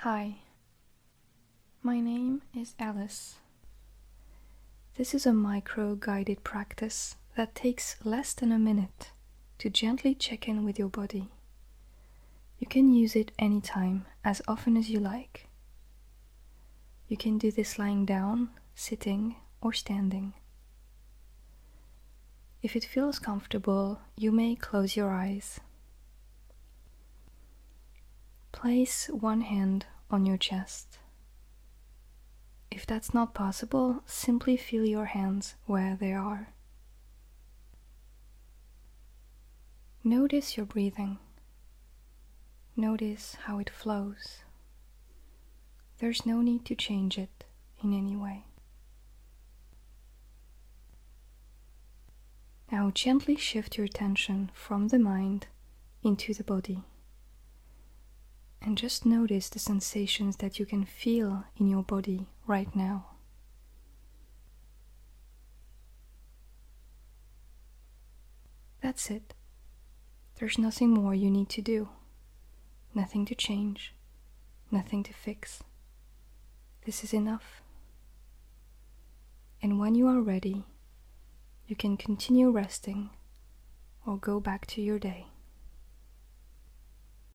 Hi, my name is Alice. This is a micro-guided practice that takes less than a minute to gently check in with your body. You can use it anytime, as often as you like. You can do this lying down, sitting, or standing. If it feels comfortable, you may close your eyes. Place one hand on your chest. If that's not possible, simply feel your hands where they are. Notice your breathing. Notice how it flows. There's no need to change it in any way. Now gently shift your attention from the mind into the body. And just notice the sensations that you can feel in your body right now. That's it. There's nothing more you need to do. Nothing to change. Nothing to fix. This is enough. And when you are ready, you can continue resting or go back to your day.